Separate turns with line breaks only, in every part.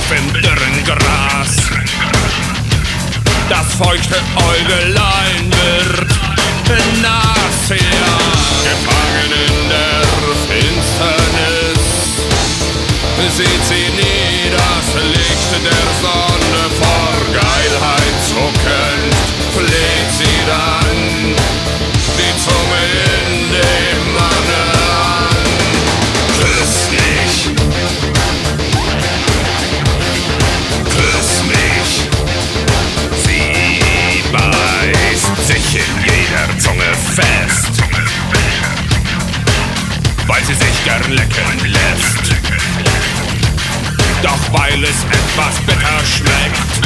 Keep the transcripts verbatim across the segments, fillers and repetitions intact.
Kopf im dürren Gras. Das feuchte Äugelein wird nass, ja, gefangen in der Finsternis. Sieht sie nie das Licht der Sonne, vor Geilheit zuckend fleht sie dann die Zunge in dem Manne an. Küss mich, küss mich. Sie beißt sich in jeder Zunge fest, weil sie sich gern lecken lässt. Doch weil es etwas bitter schmeckt,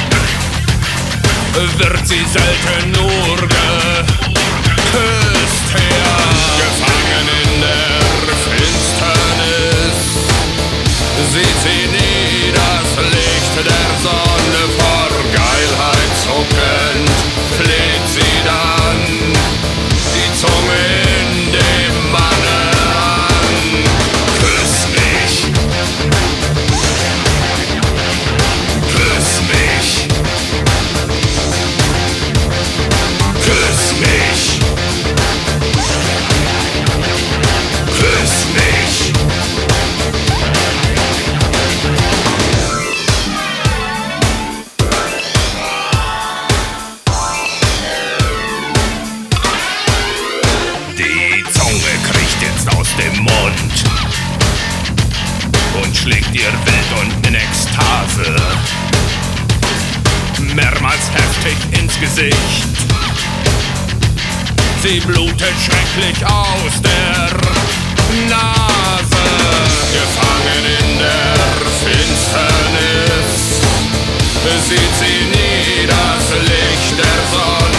wird sie selten nur geküsst, ja. Gefangen in der Finsternis sieht sie nie das Licht der Sonne, vor Geilheit zuckend fleht sie dann die Zunge in dem Manne an. Küss mich, küss mich, küss mich, küss mich. Die Zunge kriecht jetzt aus dem Mund und schlägt ihr wild und in Ekstase mehrmals heftig ins Gesicht. Sie blutet schrecklich aus der Nase, gefangen in der Finsternis sieht sie nie das Licht der Sonne.